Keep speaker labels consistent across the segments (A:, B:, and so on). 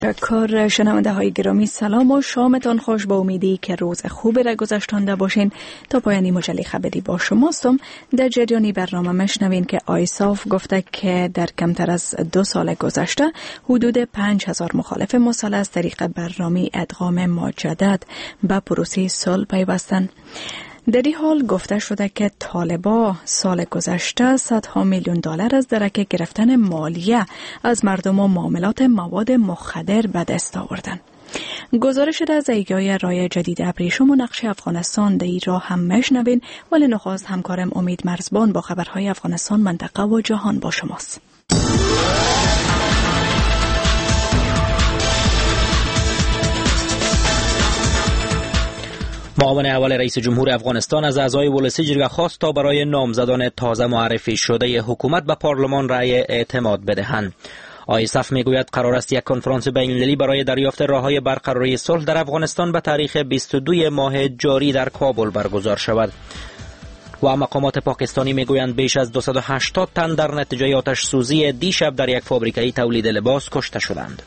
A: کار شنونده های گرامی، سلام و شامتان خوش. با امیدی که روز خوبی را گذشتانده باشین. تا پایانی مجله خبری با شماستم. در جریانی برنامه مشنوین که آیساف گفته که در کمتر از 2 سال گذشته حدود 5000 مخالف مسلح از طریق برنامه ادغام مجدد به پروسه صلح پیوستند. در این حال گفته شده که طالبان سال گذشته صدها میلیون دلار از درک گرفتن مالیه از مردم و معاملات مواد مخدر به دست آوردند. گزارش شده از ایگای رای جدید ابریشم و نقش افغانستان در این راه هم مشنوین، ولی نخواست همکارم امید مرزبان با خبرهای افغانستان، منطقه و جهان با شماست.
B: معاون اول رئیس جمهور افغانستان از اعضای ولسی جرگه خواست تا برای نامزدان تازه معرفی شده حکومت به پارلمان رأی اعتماد بدهند. آیساف میگوید قرار است یک کنفرانس بین‌المللی برای دریافت راه‌های برقراری صلح در افغانستان به تاریخ 22 ماه جاری در کابل برگزار شود. و مقامات پاکستانی میگویند بیش از 280 تن در نتیجه آتش سوزی دیشب در یک فابریکه تولید لباس کشته شدند.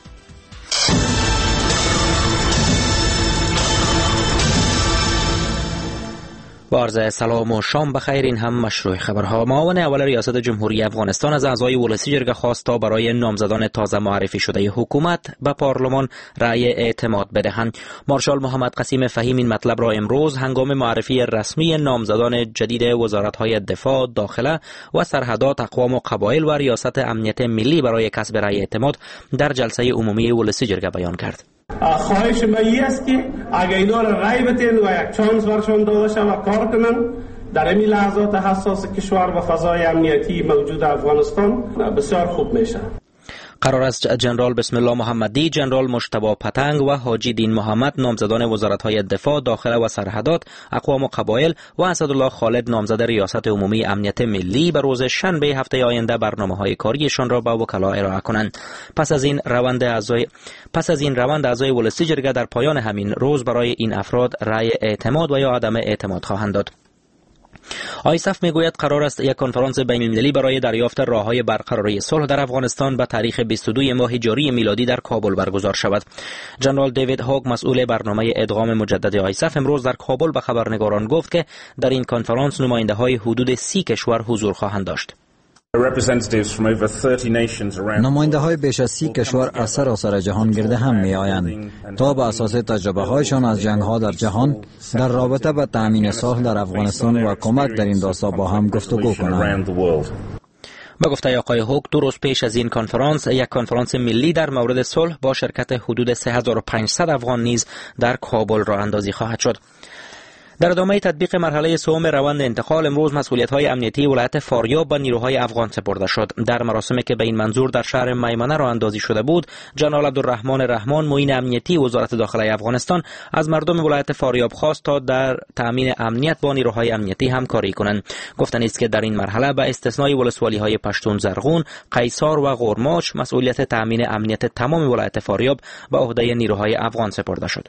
B: با عرض سلام و شام بخیر. این هم مشروع خبرها. معاون اول ریاست جمهوری افغانستان از اعضای ولسی جرگه خواست تا برای نامزدان تازه معرفی شده حکومت به پارلمان رأی اعتماد بدهند. مارشال محمد قسیم فهیم این مطلب را امروز هنگام معرفی رسمی نامزدان جدید وزارت‌های دفاع، داخله و سرحدات، اقوام و قبایل و ریاست امنیت ملی برای کسب رأی اعتماد در جلسه عمومی ولسی جرگه بیان کرد.
C: خواهش من این است که اگر اینا را رای بتین و یک چانس برشان داده شد و کار کنن در این لحظات حساس کشور و فضای امنیتی موجود افغانستان، بسیار خوب میشه.
B: قرار است جنرال بسم الله محمدی، جنرال مجتبی پتنگ و حاجی دین محمد نامزدان وزارت‌های دفاع، داخله و سرحدات، اقوام و قبایل و اسدالله خالد نامزد ریاست عمومی امنیت ملی به روز شنبه هفته آینده برنامه‌های کاریشان را به وکلا ارائه کنند. پس از این روند اعضای ولسی جرگه در پایان همین روز برای این افراد رأی اعتماد و یا عدم اعتماد خواهند داد. آیساف میگوید قرار است یک کنفرانس بین‌المللی برای دریافت راه‌های برقراری صلح در افغانستان به تاریخ 22 ماه جاری میلادی در کابل برگزار شود. جنرال دیوید هوگ، مسئول برنامه ادغام مجدد آیساف، امروز در کابل به خبرنگاران گفت که در این کنفرانس نماینده‌های حدود 30 کشور حضور خواهند داشت.
D: نماینده های بیش از 30 کشور از سراسر جهان گرده هم می آیند تا به اساس تجربه هایشان از جنگ ها در جهان در رابطه با تامین صلح در افغانستان و کمک در این راستا با هم گفتگو کنند.
B: با گفته آقای هوگ، 2 روز پیش از این کنفرانس یک کنفرانس ملی در مورد صلح با شرکت حدود 3500 افغان نیز در کابل راه اندازی خواهد شد. در ادامه تطبیق مرحله سوم روند انتقال، امروز مسئولیت‌های امنیتی ولایت فاریاب به نیروهای افغان سپرده شد. در مراسمی که به این منظور در شهر میمنه راه اندازی شده بود، جنرال عبدالرحمن رحمان، معین امنیتی وزارت داخله افغانستان، از مردم ولایت فاریاب خواست تا در تامین امنیت با نیروهای امنیتی همکاری کنند. گفتند است که در این مرحله به استثنای ولسوالی‌های پشتون زرغون، قیصار و غورماچ مسئولیت تامین امنیت تمام ولایت فاریاب به عهده نیروهای افغان سپرده شد.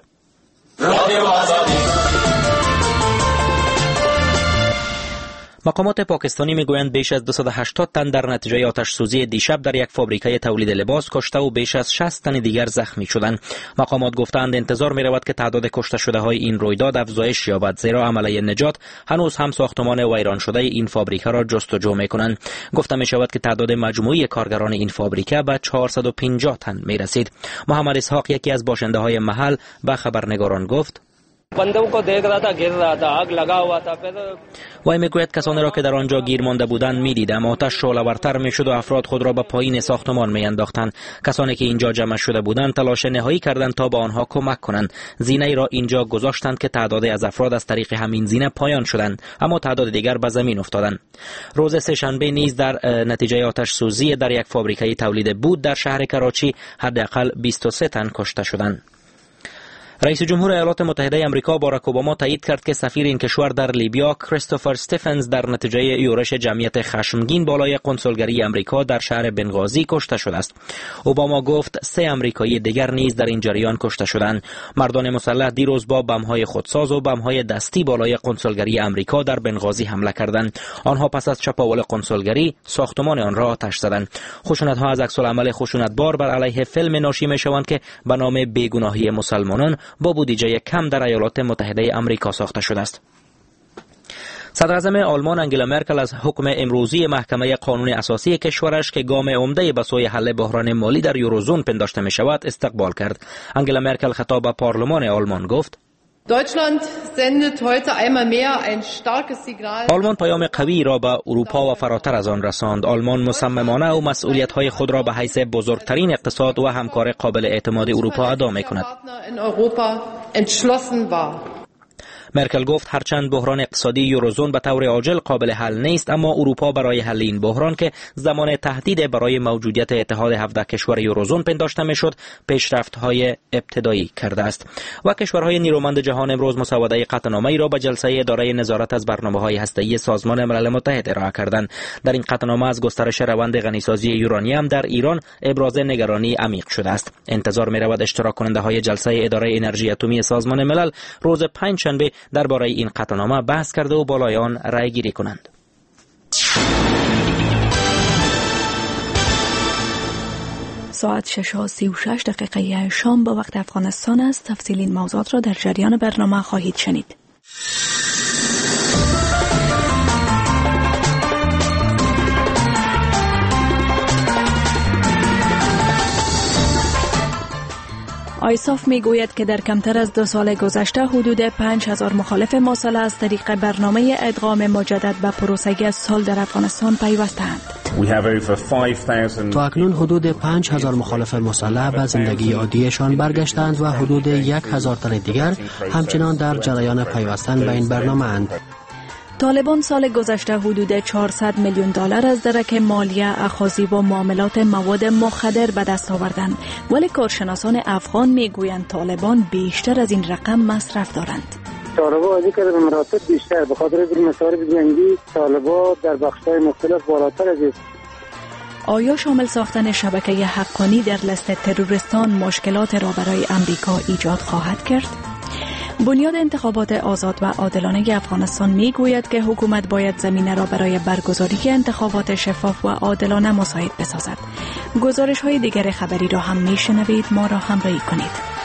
B: مقامات پاکستانی میگویند بیش از 280 تن در نتیجه آتش سوزی دیشب در یک فابریکه تولید لباس کشته و بیش از 60 تن دیگر زخمی شدند. مقامات گفتند انتظار می رود که تعداد کشته شده های این رویداد افزایش یابد، زیرا عمله نجات هنوز هم ساختمان ویران شده این فابریکه را جستجو می کنند. گفته می شود که تعداد مجموعی کارگران این فابریکه به 450 تن می رسید. محمد اسحاق، یکی از باشنده های محل، به خبرنگاران گفت وی میگوید کسانی را که در آنجا گیر مانده بودند میدیدم. آتش شعله‌ورتر میشد و افراد خود را به پایین ساختمان میانداختند. کسانی که اینجا جمع شده بودند تلاش نهایی کردند تا به آنها کمک کنند. زینه را اینجا گذاشتند که تعدادی از افراد از طریق همین زینه پایان شدند، اما تعداد دیگر به زمین افتادند. روز سه‌شنبه نیز در نتیجه آتش سوزی در یک فابریکه تولید بود در شهر کراچی حداقل 23 تن کشته شدند. رئیس جمهور ایالات متحده آمریکا باراک اوباما تایید کرد که سفیر این کشور در لیبیا کریستوفر استفنز در نتیجه یورش جمعیت خشمگین بالای قنسولگری آمریکا در شهر بنغازی کشته شده است. اوباما گفت 3 آمریکایی دیگر نیز در این جریان کشته شدند. مردان مسلح دیروز با بم‌های خودساز و بم‌های دستی بالای قنسولگری آمریکا در بنغازی حمله کردند. آنها پس از چپاول قنسولگری ساختمان آن را آتش زدند. خشونت‌ها از عکس‌العمل خشونتبار بر علیه فیلم ناشی می‌شوند که به نام بیگناهی مسلمانان با بودجه کم در ایالات متحده آمریکا ساخته شده است. صدراعظم آلمان انگلا مرکل از حکم امروزی محکمه قانون اساسی کشورش که گام عمده به سوی حل بحران مالی در یوروزون پنداشته می شود استقبال کرد. انگلا مرکل خطاب به پارلمان آلمان گفت: آلمان پیام قوی را به اروپا و فراتر از آن رساند. آلمان مصممانه و مسئولیت‌های خود را به حیث بزرگترین اقتصاد و همکار قابل اعتماد اروپا ادا می‌کند. مرکل گفت هرچند بحران اقتصادی یوروزون به طور عاجل قابل حل نیست، اما اروپا برای حل این بحران که زمان تهدید برای موجودیت اتحاد 17 کشور یوروزون پنداشته میشد پیشرفت‌های ابتدایی کرده است. و کشورهای نیرومند جهان امروز مسوده قطعنامه‌ای را به جلسه اداره نظارت از برنامه‌های هسته‌ای سازمان ملل متحد ارائه کردند. در این قطعنامه از گسترش روند غنیسازی یورانیم در ایران ابراز نگرانی عمیق شده است. انتظار می‌رود اشتراک کننده‌های جلسه اداره انرژی اتمی سازمان ملل روز پنجشنبه درباره این قطعنامه بحث کرده و بالای آن رأی گیری کنند.
A: ساعت 6:36 شام به وقت افغانستان است. تفصیل این موضوعات را در جریان برنامه خواهید شنید. آیساف می گوید که در کمتر از 2 سال گذشته حدود 5000 مخالف مسلح از طریق برنامه ادغام مجدد به پروسه سال در افغانستان پیوستند.
E: تا اکنون حدود 5000 مخالف مسلح به زندگی عادیشان برگشتند و حدود 1000 تن دیگر همچنان در جریان پیوستن به این برنامه اند.
A: طالبان سال گذشته حدود 400 میلیون دلار از درک مالیه، اخاذی و معاملات مواد مخدر به دست آوردند، ولی کارشناسان افغان میگویند طالبان بیشتر از این رقم مصرف دارند.
F: طالبان بازی کرده به مراتب بیشتر، به خاطر این مصارف جنگی طالبان در بخش‌های مختلف بالاتر از است.
A: آیا شامل ساختن شبکه حقانی در لیست تروریستان مشکلات را برای امریکا ایجاد خواهد کرد؟ بنیاد انتخابات آزاد و عادلانه افغانستان میگوید که حکومت باید زمینه را برای برگزاری انتخابات شفاف و عادلانه مساعد بسازد. گزارش‌های دیگر خبری را هم میشنوید، ما را همراهی کنید.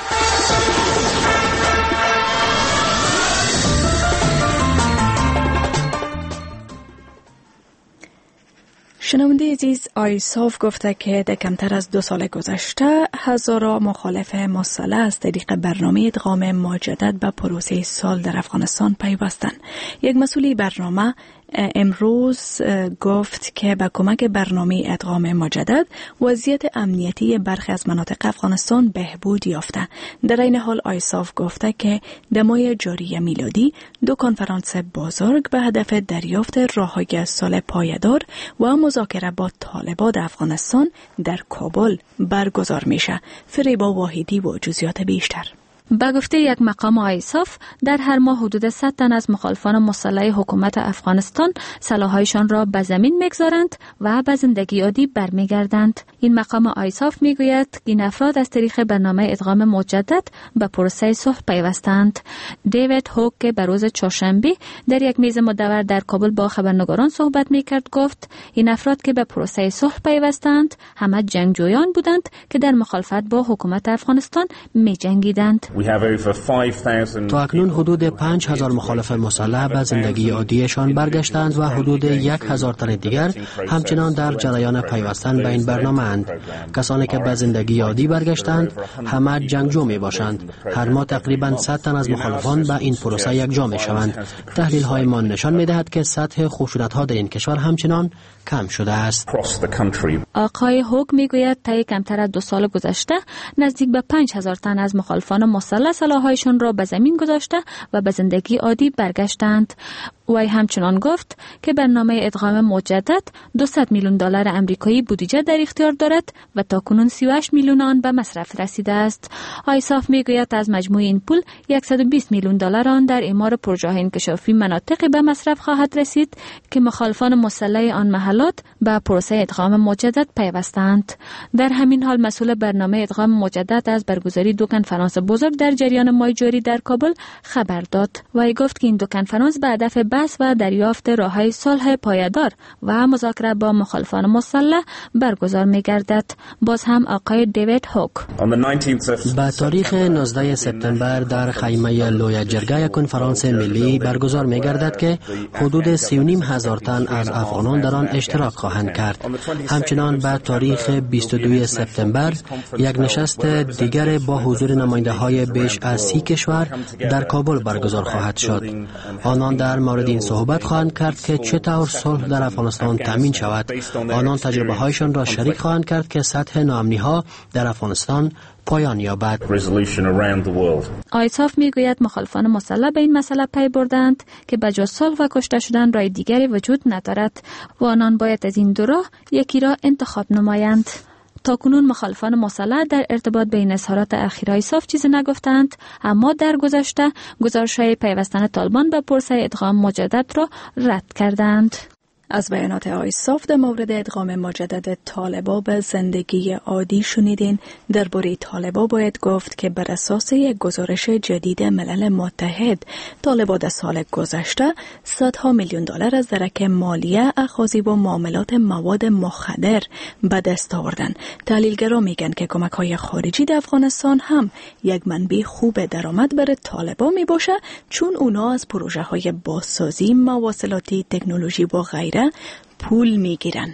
A: شنونده عزیز، آیساف گفته که در کمتر از 2 سال گذشته هزارها مخالف مسلح از طریق برنامه ادغام مجدد به پروسه سال در افغانستان پیوستند. یک مسئول برنامه امروز گفت که با کمک برنامه ادغام مجدد وضعیت امنیتی برخی از مناطق افغانستان بهبود یافته. در این حال آیساف گفته که در ماه جاری میلادی 2 کنفرانس بزرگ به هدف دریافت راههای صلح پایدار و مذاکره با طالبان افغانستان در کابل برگزار میشه. فریبا واحدی و جزئیات بیشتر.
G: به گفته یک مقام آیساف، در هر ماه حدود 100 تن از مخالفان مسلح حکومت افغانستان سلاح‌هایشان را به زمین می‌گذارند و به زندگی عادی برمیگردند. این مقام آیساف میگوید این افراد از طریق برنامه ادغام مجدد به پروسه صلح پیوستند. دیوید هوک که به روز چهارشنبه در یک میز مدور در کابل با خبرنگاران صحبت می‌کرد گفت این افراد که به پروسه صلح پیوستند همه جنگجویان بودند که در مخالفت با حکومت افغانستان می‌جنگیدند.
E: تا اکنون حدود 5000 مخالف مسلح به زندگی عادیشان برگشتند و حدود 1000 تن دیگر همچنان در جریان پیوستن به این برنامه اند. کسانی که به زندگی عادی برگشتند همه جنگجو می باشند. هر ماه تقریبا 100 تن از مخالفان به این پروسه یکجا می شوند. تحلیل های ما نشان می دهد که سطح خشونت ها در این کشور همچنان کم شده است.
G: آقای هوک می گوید طی کمتر از 2 سال گذشته نزدیک به 5000 تن از مخالفان مسلح سلاح‌هایشان را به زمین گذاشته و به زندگی عادی برگشتند. وی همچنان گفت که برنامه ادغام مجدد 200 میلیون دلار آمریکایی بودجه در اختیار دارد و تاکنون 38 میلیون آن به مصرف رسیده است. آیساف میگوید از مجموع این پول 120 میلیون دلار آن در اعمار پروژه‌های انکشافی مناطقی به مصرف خواهد رسید که مخالفان مسلح آن محلات به پروسه ادغام مجدد پیوستند. در همین حال مسئول برنامه ادغام مجدد از برگزاری دو کنفرانس بزرگ در جریان ماه جاری در کابل خبر داد. وی گفت که این دو کنفرانس به هدف بحث و دریافت راه‌های صلح پایدار و مذاکره با مخالفان مسلح برگزار می‌گردد. باز هم آقای دیوید هوک
E: به تاریخ 19 سپتامبر در خیمه لوی جرگه کنفرانس ملی برگزار می‌گردد که حدود 3.5 هزار تن از افغانان در آن اشتراک خواهند کرد. همچنان به تاریخ 22 سپتامبر یک نشست دیگر با حضور نماینده‌های بیش از 30 کشور در کابل برگزار خواهد شد. آنان در مورد این صحبت خواهند کرد که چطور صلح در افغانستان تامین شود. آنان تجربه هایشان را شریک خواهند کرد که سطح ناامنی‌ها در افغانستان پایان یابد.
G: آیساف میگوید مخالفان مسلح به این مسئله پی بردند که بجز صلح و کشته شدن راه دیگری وجود ندارد و آنان باید از این دو راه یکی را انتخاب نمایند. تاکنون مخالفان مسلح در ارتباط به این اظهارات اخیر آیساف چیزی نگفتند، اما در گذشته گزارش‌های پیوستن طالبان به پروسه ادغام مجدد را رد کردند.
A: از بیانات آیساف در مورد ادغام مجدد طالبان به زندگی عادی شنیدین. درباره طالبان باید گفت که بر اساس یک گزارش جدید ملل متحد، طالبان در سال گذشته صدها میلیون دلار از درک مالیه، اخاذی و معاملات مواد مخدر به دست آوردند. تحلیلگران میگن که کمک‌های خارجی در افغانستان هم یک منبع خوب درآمد برای طالبان می باشه، چون اونا از پروژه‌های بازسازی، مواصلاتی، تکنولوژی و غیره پول میگیرن.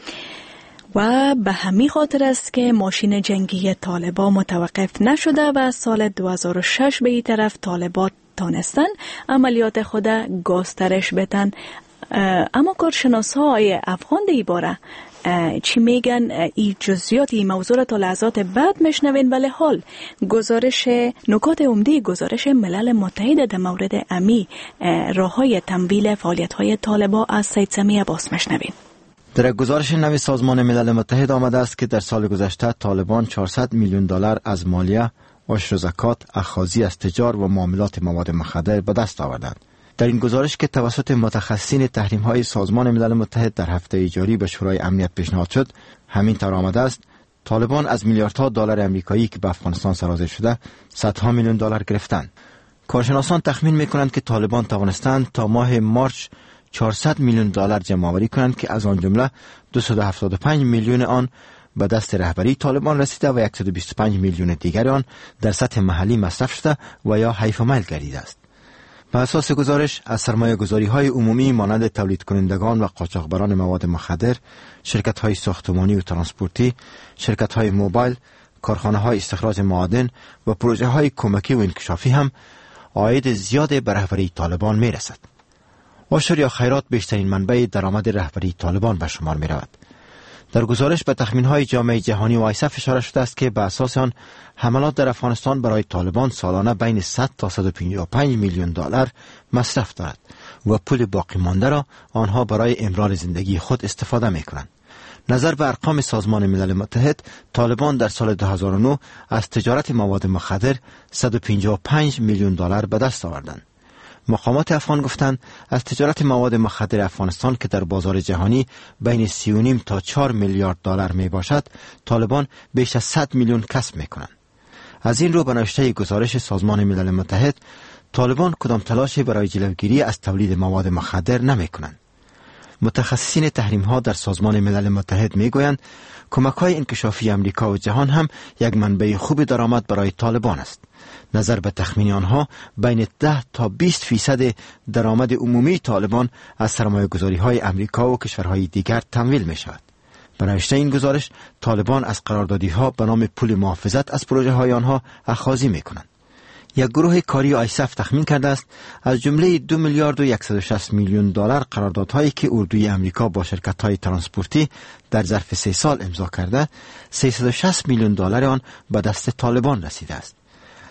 A: و به همین خاطر است که ماشین جنگی طالبان متوقف نشده و سال 2006 به این طرف طالبان تانستن عملیات خود گسترش بدن. اما کارشناسای افغان در این باره چی میگن؟ این جزئیات این موضوع را تا لحظات بعد میشنوین، ولی حال نکات عمده گزارش ملل متحد در مورد امی راههای تمویل فعالیت‌های طالبان از سید سمیع عباس میشنوین.
H: در گزارش نوی سازمان ملل متحد آمده است که در سال گذشته طالبان 400 میلیون دلار از مالیه، عشر و زکات، اخاذی از تجار و معاملات مواد مخدر به دست آوردند. در این گزارش که توسط متخصصین تحریم‌های سازمان ملل متحد در هفته جاری به شورای امنیت پیشنهاد شد، همین طور آمده است طالبان از میلیاردها دلار آمریکایی که به افغانستان سرازیر شده صدها میلیون دلار گرفتند. کارشناسان تخمین می‌کنند که طالبان توانستند تا ماه مارچ 400 میلیون دلار جمع آوری کنند که از آن جمله 275 میلیون آن به دست رهبری طالبان رسیده و 125 میلیون دیگر آن در سطح محلی مصرف شده و یا حیف میل گردیده است. به اساس گزارش از سرمایه‌گذاری‌های عمومی مانند تولید کنندگان و قاچاقبران مواد مخدر، شرکت‌های ساختمانی و ترانسپورتی، شرکت‌های موبایل، کارخانه‌های استخراج معادن و پروژه‌های کمکی و انکشافی هم عاید زیاد به رهبری طالبان می‌رسد. عشر یا خیرات بیشترین منبع درآمد رهبری طالبان به شمار می‌رود. در گزارش به تخمین‌های جامعه جهانی و آیساف اشاره شده است که به اساس آن حملات در افغانستان برای طالبان سالانه بین 100 تا 155 میلیون دلار مصرف دارد و پول باقی مانده را آنها برای امرار زندگی خود استفاده می‌کنند. نظر به ارقام سازمان ملل متحد، طالبان در سال 2009 از تجارت مواد مخدر 155 میلیون دلار به دست آوردند. مقامات افغان گفتند از تجارت مواد مخدر افغانستان که در بازار جهانی بین 3.5 تا 4 میلیارد دلار می باشد، طالبان بیش از 100 میلیون کسب می کنند. از این رو به نوشته گزارش سازمان ملل متحد، طالبان کدام تلاشی برای جلوگیری از تولید مواد مخدر نمی کنند. متخصصین تحریم ها در سازمان ملل متحد می گویند کمک های انکشافی امریکا و جهان هم یک منبع خوب درآمد برای طالبان است. نظر به تخمین آنها بین 10 تا 20% درآمد عمومی طالبان از سرمایه‌گذاری های امریکا و کشورهای دیگر تمویل می شود. به نوشته این گزارش، طالبان از قراردادی ها به نام پول محافظت از پروژه های آنها اخاذی می کنند. یک گروه کاری آیساف تخمین کرده است از جمله 2 میلیارد و 160 میلیون دلار قراردادهایی که اردوی امریکا با شرکت‌های ترانسپورتی در ظرف 3 سال امضا کرده، 360 میلیون دلار آن به دست طالبان رسیده است.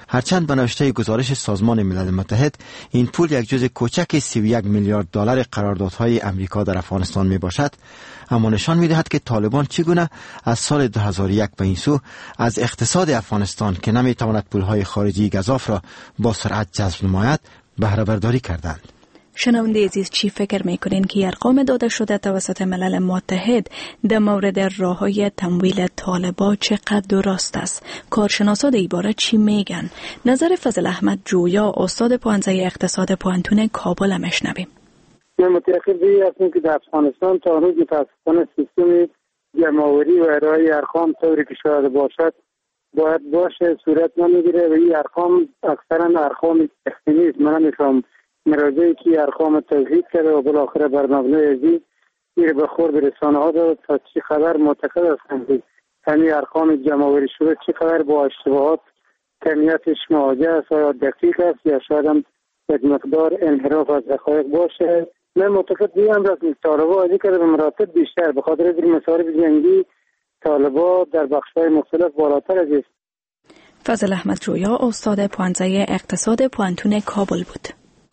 H: هرچند به نوشته گزارش سازمان ملل متحد این پول یک جزء کوچک 31 میلیارد دلار قراردادهای امریکا در افغانستان می باشد، اما نشان می دهد که طالبان چگونه از سال 2001 به این سو از اقتصاد افغانستان که نمی تواند پولهای خارجی گزاف را با سرعت جذب نماید بهره برداری کردند.
A: شنونده عزیز، چی فکر میکنین که ارقام داده شده توسط ملل متحد در مورد راههای تمویل طالبان چقدر درست است؟ کارشناسان در این باره چی میگن؟ نظر فضل احمد جویا، استاد پوهنځی اقتصاد پوهنتون کابل میشنویم.
F: من متأکد هستم که در افغانستان تا روز متاسفانه سیستم جمع‌آوری و ارائه ارقام طوری که شاید باشد باید باشه صورت نمیگیره و این ارقام اکثرا ارقام تخمینی است. من نمیفهم مراجعی که ارقام توضیح کرده و بالاخره بر مبنای ازی این به خورد رسانه ها داد تا چی خبر معتقد هستند که همین ارقام جمع‌آوری شده چی خبر با اشتباهات کمیتش مواجه است یا دقیق است یا شاید هم یک مقدار انحراف از حقایق باشه. من معتقد دیم که طالبان ازی کرده به مراتب بیشتر به خاطر از مصارف جنگی طالبان در بخش‌های مختلف بالاتر از است.
A: فضل احمد جویا، استاد پوهنځی اقتصاد پوهنتون کابل بود.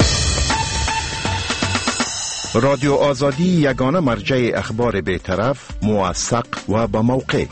I: رادیو آزادی یگانه مرجع اخبار بی‌طرف، موثق و با موقع.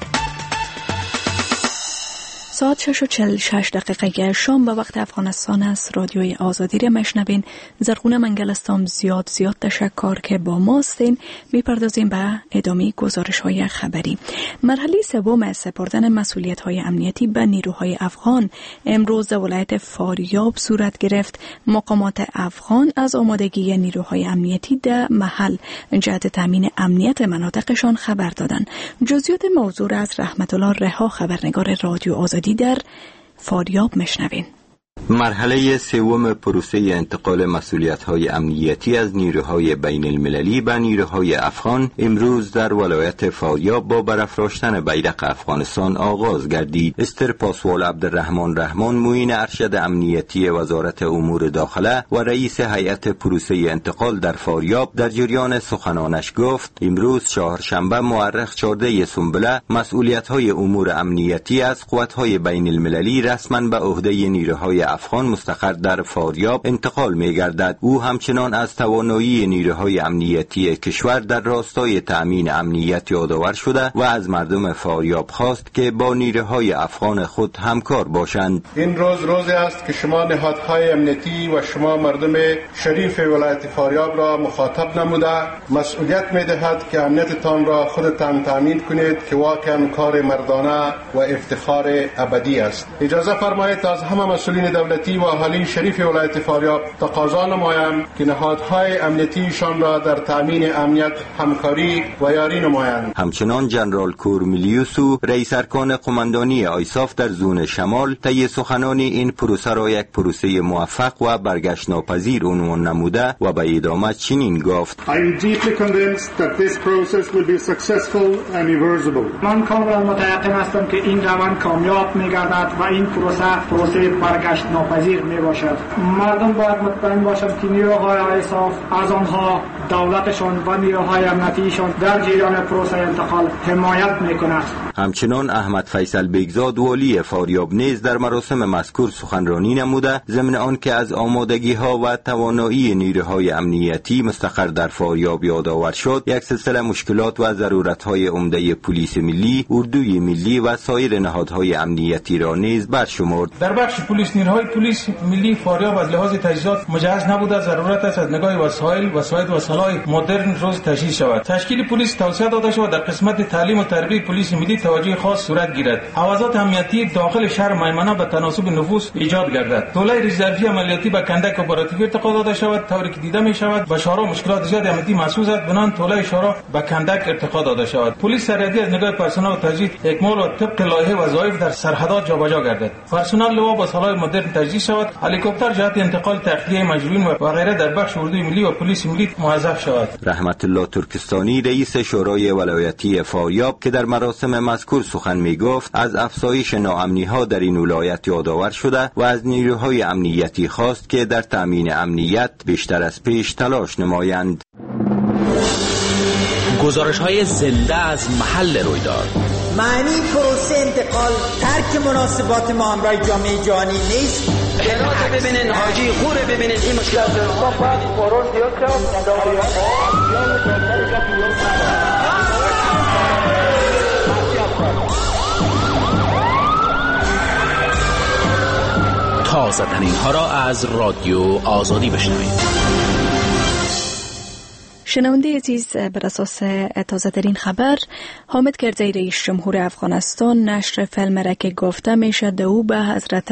A: ساعت 6:46 شام به وقت افغانستان است. رادیوی آزادی را مشنوین. زرغونه منگلستان زیاد تشکر که با ما هستین. میپردازیم به ادامه گزارش‌های خبری. مرحله سوم سپردن مسئولیت‌های امنیتی به نیروهای افغان امروز در ولایت فاریاب صورت گرفت. مقامات افغان از آمادگی نیروهای امنیتی در محل جهت تامین امنیت مناطقشان خبر دادند. جزئیات موضوع را از رحمت الله رها، خبرنگار رادیو آزادی در فاریاب مشنوین.
J: مرحله سوم پروسه انتقال مسئولیت‌های امنیتی از نیروهای بین المللی به نیروهای افغان امروز در ولایت فاریاب با برافراشتن بیرق افغانستان آغاز گردید. استر پاسوال عبدالرحمن رحمان، معین ارشد امنیتی وزارت امور داخله و رئیس هیئت پروسه انتقال در فاریاب در جریان سخنانش گفت امروز چهارشنبه مورخ 14 سنبله مسئولیت‌های امور امنیتی از قوت‌های بین المللی رسما به عهده نیروهای افغان مستقر در فاریاب انتقال می گردد. او همچنان از توانایی نیروهای امنیتی کشور در راستای تأمین امنیت یادآور شده و از مردم فاریاب خواست که با نیروهای افغان خود همکار باشند.
K: این روزی است که شما نهادهای امنیتی و شما مردم شریف ولایت فاریاب را مخاطب نموده مسئولیت می دهد که امنیتتان را خودتان تأمین کنید که واقعا کار مردانه و افتخار ابدی است. اجازه فرمایید از همه مسئولین دولتی و اهالی شریف ولایت فاریاب تقاضا نمایم که نهادهای امنیتیشان را در تامین امنیت همکاری و یاری نمایند.
J: همچنان جنرال کورمیلیوسو، رئیس ارکان قماندانی آیساف در زون شمال، طی سخنانی این پروسه را یک پروسه موفق و برگشت ناپذیر عنوان نموده و به ادامه چنین گفت:
L: من کاملا متیقن هستم که این روند کامیاب می‌گردد و این پروسه برگشت ناپذیر می باشد. مردم باید مطمئن باشند که نیروهای آیساف از آنها دولتشان و نیروهای امنیتیشان در جریان پروسه انتقال حمایت می کند.
J: همچنان احمد فیصل بیگزاد والی فاریاب نیز در مراسم مذکور سخنرانی نموده، ضمن آنکه از آمادگی ها و توانایی نیروهای امنیتی مستقر در فاریاب یادآور شد. یک سلسله مشکلات و ضرورت های عمده پلیس ملی، اردوی ملی و سایر نهادهای امنیتی را نیز برشمرد.
M: در بخش پلیس، نیروهای پلیس ملی فاریاب از لحاظ تجهیزات مجهز نبوده. ضرورت است از نگاه وسایل مدرن روز تجهیز شود. تشکیل پلیس توسعه داده شود. در قسمت تعلیم و تربیت پلیس ملی توجه خاص صورت گیرد. حوزات امنیتی داخل شهر میمنه به تناسب نفوس ایجاد گردد. دوله رزروی عملیاتی به کندک اپراتیو ارتقا داده شود. طوری که دیده می شود به شهرها مشکلات زیاد امنیتی محسوس است، بنان دوله شهرها به کندک ارتقا داده شود. پلیس سرحدی از نگاه پرسنل و تجهیز اکمال و طبق لایحه وظایف در سرحدات جابجا گردد. پرسنل لوا با سلاح مدرن تجهیز شود. هلیکوپتر جهت انتقال تخلیه مجروحین و غیره در بخش اردوی ملی و پلیس ملی موظف شود.
J: رحمت الله ترکستانی، رئیس شورای ولایتی فاریاب که در مراسم مذکور سخن می گفت، از افزایش ناامنی ها در این ولایت یادآور شده و از نیروهای امنیتی خواست که در تامین امنیت بیشتر از پیش تلاش نمایند.
B: گزارش های زنده از محل رویداد.
N: معنی پروسه انتقال ترک مناسبات ما همراه جامعه جهانی نیست.
O: جنات ببینین، حاجی خوره ببینین، این مشکلات ما باید قرار زیاد
P: تازه ترین ها را از رادیو آزادی بشنوید.
A: شنونده عزیز، بر اساس تازه ترین خبر، حامد کرزی رئیس جمهور افغانستان نشر فیلم را که گفته میشه او به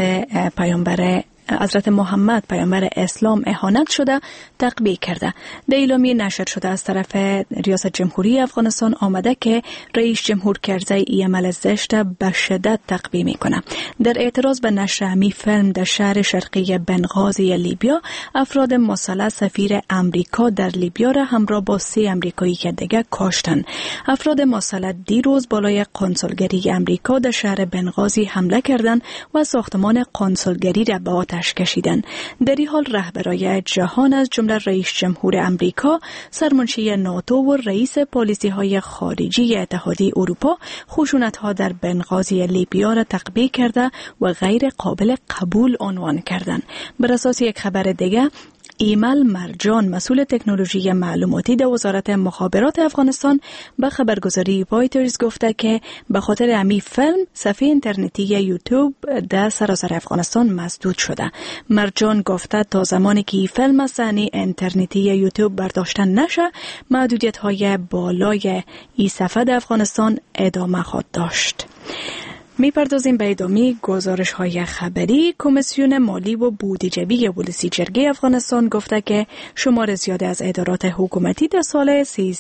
A: حضرت محمد پیامبر اسلام اهانت شده تقبیح کرده. در اعلامیه نشر شده از طرف ریاست جمهوری افغانستان آمده که رئیس جمهور کرزی این عمل زشت به شدت تقبیح میکنه. در اعتراض به نشر همی فیلم در شهر شرقی بنغازی لیبیا، افراد مسلح سفیر امریکا در لیبیا را همراه با 3 امریکایی که دیگر کشتند. افراد مسلح دیروز بالای قنسولگری امریکا در شهر بنغازی حمله کردند و ساختمان قنسولگری را به آتش کشیدند. در این حال رهبرای جهان از جمله رئیس جمهور امریکا، سرمنشی ناتو و رئیس پالیسی های خارجی اتحادیه اروپا خشونت ها در بنغازی لیبیا را تقبیح کرده و غیر قابل قبول عنوان کردند. بر اساس یک خبر دیگه، ایمل مرجان، مسئول تکنولوژی معلوماتی در وزارت مخابرات افغانستان، به خبرگزاری رایترز گفته که به خاطر همی فیلم صفحه اینترنتی یوتیوب در سراسر افغانستان مسدود شده. مرجان گفته تا زمانی که این فیلم از صحنه اینترنتی یوتیوب برداشته نشه، محدودیت های بالای این صفحه در افغانستان ادامه خواهد داشت. میپردازیم به ادامه گزارش های خبری. کمیسیون مالی و بودجه‌ای ولسی جرگه افغانستان گفته که شمار زیاد از ادارات حکومتی در سال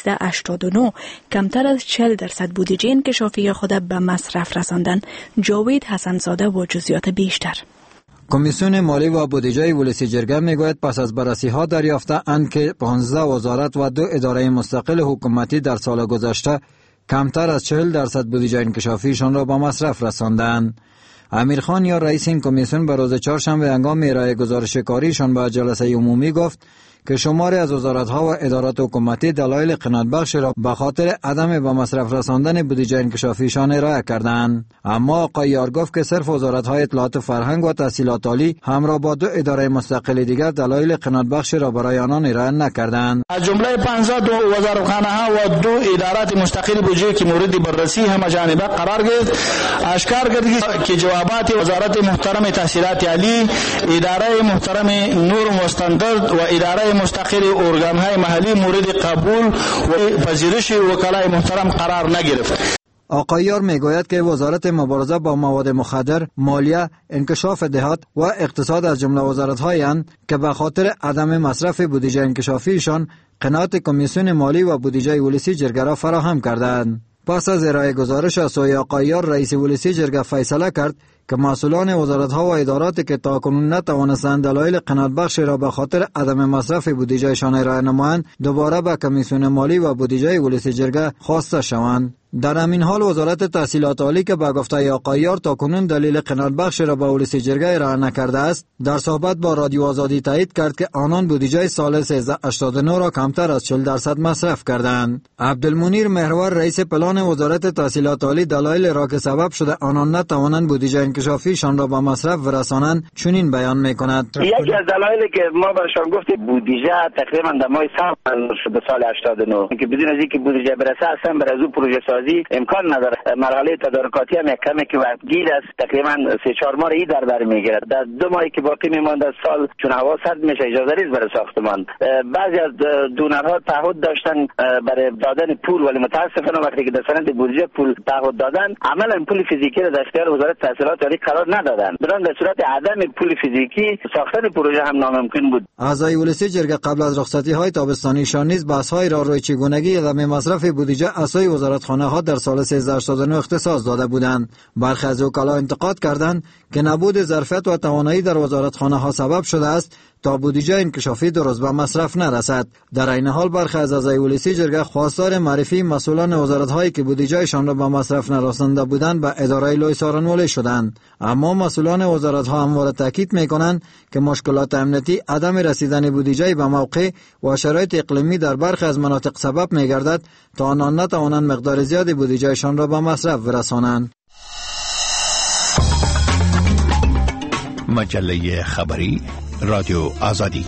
A: 1389 کمتر از 40% بودجه انکشافی خود به مصرف رساندن. جاوید حسنزاده و جزئیات بیشتر.
D: کمیسیون مالی و بودجه ولسی جرگه میگوید پس از بررسی ها دریافته اند که 15 وزارت و 2 اداره مستقل حکومتی در سال گذشته کمتر از 40% بودجه انکشافیشان را به مصرف رساندند. امیر خان یا رئیس این کمیسیون به روز چهارشنبه هنگام ارائه گزارش کاریشان به جلسه عمومی گفت که شماری از وزارت‌ها و ادارات حکومتی دلایل قناعتبخش را به خاطر عدم به مصرف رساندن بودجه انکشافیشان ارائه کردند. اما آقای یار گفت که صرف وزارت‌های اطلاعات و فرهنگ و تحصیلات عالی همراه با 2 اداره مستقل دیگر دلایل قناعتبخش را برای آنان ارائه نکردند.
Q: از جمله 52 وزارتخانه‌ها و 2 ادارات مستقل بودجه که مورد بررسی همه جانبه قرار گرفت، اشکار گردید که جوابات وزارت محترم تحصیلات عالی، اداره محترم نور و استاندارد و اداره مستقل ارگان‌های محلی مورد قبول و پذیرش وکلای محترم قرار نگرفت.
D: آقای یار میگوید که وزارت مبارزه با مواد مخدر، مالیه، انکشاف دهات و اقتصاد از جمله وزارت‌هایی اند که به خاطر عدم مصرف بودجه انکشافیشان قناعت کمیسیون مالی و بودجه ولسی جرگه را فراهم کردند. پس از ارائه گزارش از سوی آقای یار، رئیس ولسی جرگه فیصله کرد که مسئولان وزارت‌ها و اداراتی که تاکنون نتوانستند دلایل قناعتبخش را به خاطر عدم مصرف بودجهشان ارائه نمایند، دوباره به کمیسیون مالی و بودجه ولسی جرگه خواسته شوند. در همین حال وزارت تحصیلات عالی که به گفته آقای یار تاکنون دلیل قناعتبخش را به ولسی جرگه ارائه نکرده است، در صحبت با رادیو آزادی تایید کرد که آنان بودجه سال 1389 را کمتر از 40% مصرف کردند. عبدالمنیر مهرور رئیس پلان وزارت تحصیلات عالی دلایل را که سبب شده آنان نتوانند بودجه انکشافیشان را به مصرف برسانند چنین بیان می‌کند.
R: یکی از دلایلی که ما برشان گفتیم بودجه تقریبا در ماه سال شده سال 89 که بدون از اینکه بودجه برسه اصلا برای از پروژه سازی امکان نداره. مرحله تدارکاتی هم یک کمی که وقتگیر است، تقریبا 3-4 ماه ای در میگیره. در 2 ماهی که باقی میمانده از سال چون هوا سرد میشه اجازه نیست برای ساختمان. بعضی از دونرها تعهد داشتن برای دادن پول، ولی متاسفانه وقتی که در سند بودجه پول تعهد دادن، عملا پول فیزیکی را در اختیار وزارت تحصیلات عالی قرار ندادن. بدان در صورت عدم پول فیزیکی ساختن پروژه هم ناممکن بود.
D: اعضای ولسی جرگه قبل از رخصتی های تابستانیشان نیز بحث‌های را روی چگونگی عدم مصرف بودجه اسای وزارتخانه‌ها در سال 1389 اختصاص داده بودند. برخی از وکلا انتقاد کردند که نبود ظرفیت و توانایی در وزارتخانه‌ها سبب شده است تا بودجه انکشافی درست به مصرف نرسد. در این حال برخی از اعضای ولسی جرگه خواستار معرفی مسئولان وزارت‌هایی که بودجهشان را به مصرف نرسانده بودند به اداره لوی سارنولی شدند. اما مسئولان وزارت‌ها همواره تاکید می‌کنند که مشکلات امنیتی، عدم رسیدن بودجه به موقع و شرایط اقلیمی در برخی از مناطق سبب می‌گردد تا آنان نتوانند مقدار زیادی بودجهشان را به مصرف برسانند.
I: مجله خبری رادیو آزادی.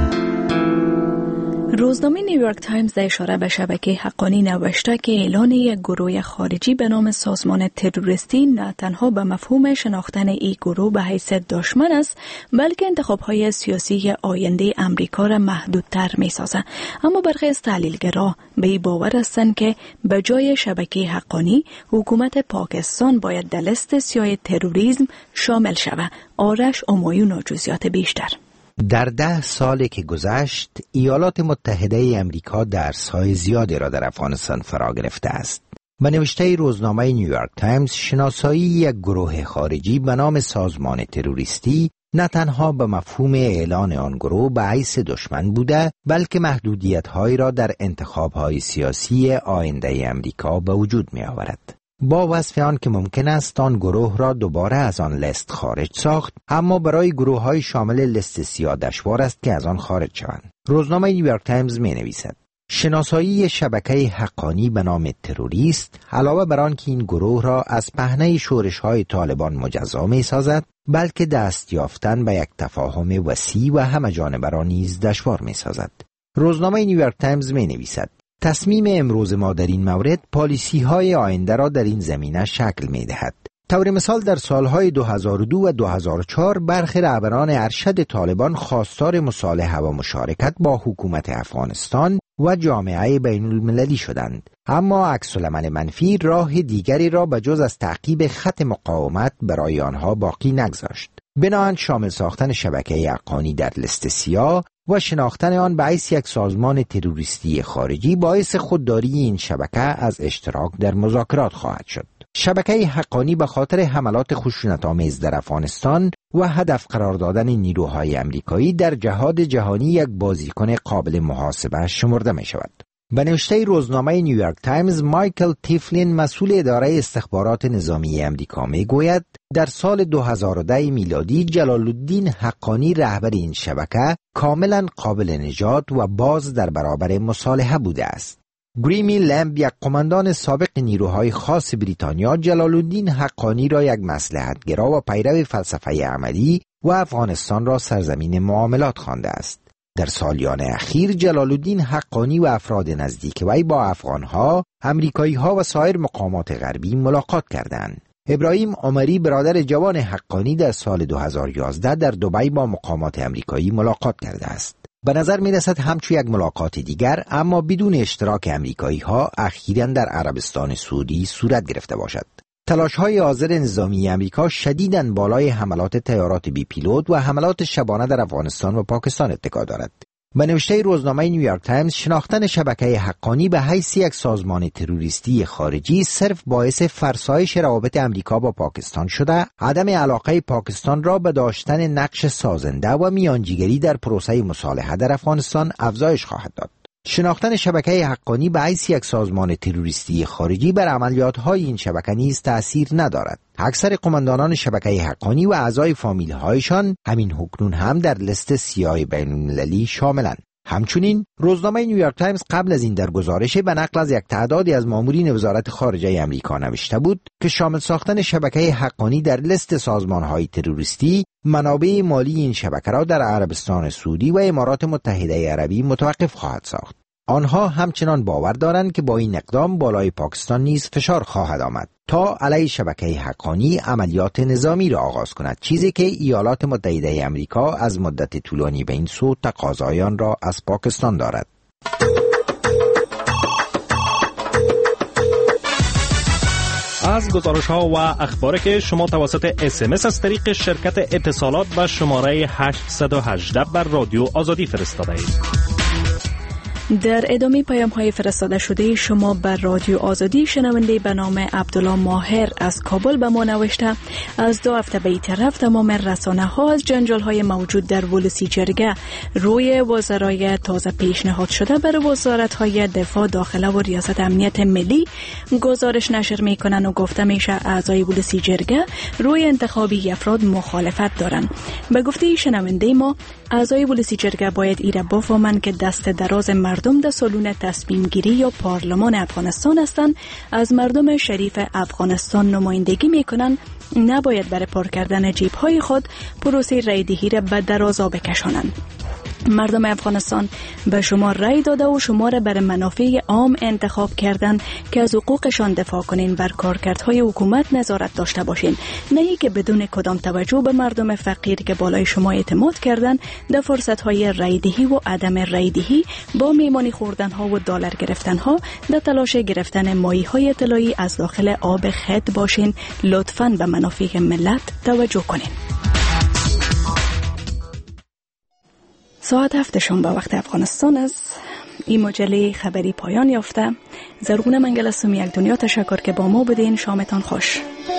A: روزنامه نیویورک تایمز در اشاره به شبکه حقانی نوشته که اعلان یک گروه خارجی به نام سازمان تروریستی نه تنها به مفهوم شناختن این گروه به حیث دشمن است، بلکه انتخاب‌های سیاسی آینده امریکا را محدودتر می‌سازد. اما برخی از تحلیلگران به این باور هستند که به جای شبکه حقانی، حکومت پاکستان باید در لیست سیاه تروریسم شامل شود. آرش امایون و جزئیات بیشتر.
S: در 10 سالی که گذشت، ایالات متحده امریکا درس‌های زیادی را در افغانستان فرا گرفته است. به نوشته روزنامه نیویورک تایمز، شناسایی یک گروه خارجی به نام سازمان تروریستی نه تنها به مفهوم اعلان آن گروه به حیث دشمن بوده، بلکه محدودیت‌هایی را در انتخاب‌های سیاسی آینده امریکا به وجود می‌آورد. با وصف آن که ممکن است آن گروه را دوباره از آن لیست خارج ساخت، اما برای گروه‌های شامل لیست سیاه دشوار است که از آن خارج شوند. روزنامه نیویورک تایمز می‌نویسد: شناسایی شبکه حقانی به نام تروریست، علاوه بر آن که این گروه را از پهنه شورش‌های طالبان مجزا می‌سازد، بلکه دست یافتن به یک تفاهم وسیع و همه‌جانبه را نیز دشوار می‌سازد. روزنامه نیویورک تایمز می‌نویسد: تصمیم امروز ما در این مورد پالیسی‌های آینده را در این زمینه شکل می‌دهد. طور مثال در سالهای 2002 و 2004 برخی رهبران ارشد طالبان خواستار مصالحه و مشارکت با حکومت افغانستان و جامعه بین المللی شدند، اما عکس‌العمل منفی راه دیگری را به جز از تعقیب خط مقاومت برای آنها باقی نگذاشت. بنابراین شامل ساختن شبکه حقانی در لیست سیاه و شناختن آن به حیث یک سازمان تروریستی خارجی باعث خودداری این شبکه از اشتراک در مذاکرات خواهد شد. شبکه حقانی به خاطر حملات خشونت‌آمیز در افغانستان و هدف قرار دادن نیروهای امریکایی در جهاد جهانی یک بازیکن قابل محاسبه شمرده می شود. به نوشته روزنامه نیویورک تایمز، مایکل تیفلین مسئول اداره استخبارات نظامی امریکا می گوید در سال 2010 میلادی جلال الدین حقانی رهبر این شبکه کاملا قابل نجات و باز در برابر مصالحه بوده است. گریمی لمب، یک قماندان سابق نیروهای خاص بریتانیا، جلال الدین حقانی را یک مصلحت‌گرا و پیرو فلسفه عملی و افغانستان را سرزمین معاملات خوانده است. در سالیان اخیر جلال الدین حقانی و افراد نزدیک وی با افغانها، امریکایی‌ها و سایر مقامات غربی ملاقات کردند. ابراهیم عمری، برادر جوان حقانی، در سال 2011 در دبی با مقامات امریکایی ملاقات کرده است. به نظر می رسد همچو یک ملاقات دیگر، اما بدون اشتراک امریکایی‌ها، اخیراً در عربستان سعودی صورت گرفته باشد. تلاش‌های حاضر نظامی امریکا شدیداً بالای حملات طیارات بی پیلوت و حملات شبانه در افغانستان و پاکستان اتکا دارد. به نوشته روزنامه نیویورک تایمز، شناختن شبکه حقانی به حیث یک سازمان تروریستی خارجی صرف باعث فرسایش روابط امریکا با پاکستان شده، عدم علاقه پاکستان را به داشتن نقش سازنده و میانجیگری در پروسه مصالحه در افغانستان افزایش خواهد داد. شناختن شبکه حقانی به حیث یک سازمان تروریستی خارجی بر عملیات‌های این شبکه نیز تأثیر ندارد. اکثر قماندانان شبکه حقانی و اعضای فامیل‌هایشان همین حکنون هم در لیست سیاه بین‌المللی شاملند. همچنین روزنامه نیویورک تایمز قبل از این در گزارش به نقل از یک تعدادی از مامورین وزارت خارجه امریکا نوشته بود که شامل ساختن شبکه حقانی در لیست سازمان‌های تروریستی منابع مالی این شبکه را در عربستان سعودی و امارات متحده عربی متوقف خواهد ساخت. آنها همچنان باور دارند که با این اقدام بالای پاکستان نیز فشار خواهد آمد تا علیه شبکه حقانی عملیات نظامی را آغاز کند، چیزی که ایالات متحده امریکا از مدت طولانی به این سو تقاضای آن را از پاکستان دارد.
T: از گزارش‌ها و اخباری که شما توسط SMS از طریق شرکت اتصالات و شماره 818 بر رادیو آزادی فرستاده اید.
A: در ادامه پیام های فرستاده شده شما بر رادیو آزادی، شنونده به نام عبدالله ماهر از کابل به ما نوشته از 2 هفته به این طرف تمام رسانه ها از جنجال های موجود در ولسی جرگه روی وزرای تازه پیشنهاد شده بر وزارت های دفاع، داخله و ریاست امنیت ملی گزارش نشر میکنن و گفته میشه اعضای ولسی جرگه روی انتخابی افراد مخالفت دارن. به گفته شنونده ما اعضای ولسی جرگه باید ایره بفهمند که دست دراز مردم در سالون تصمیم گیری یا پارلمان افغانستان هستند، از مردم شریف افغانستان نمایندگی میکنن، نباید برای پر کردن جیب های خود پروسه رای دهی را به درازا بکشانند. مردم افغانستان به شما رای داده و شما را برای منافع عام انتخاب کردن که از حقوقشان دفاع کنین، بر کارکردهای حکومت نظارت داشته باشین، نه ای که بدون کدام توجه به مردم فقیر که بالای شما اعتماد کردن در فرصتهای رای دهی و عدم رای دهی با میمانی خوردن ها و دلار گرفتن ها در تلاش گرفتن مایه های طلایی از داخل آب خط باشین. لطفاً به منافع ملت توجه کنین. ساعت 7 شنبه وقت افغانستان است. این مجله خبری پایان یافته. زرگونه منگل است و یک دنیا تشکر که با ما بودین. شامتان خوش.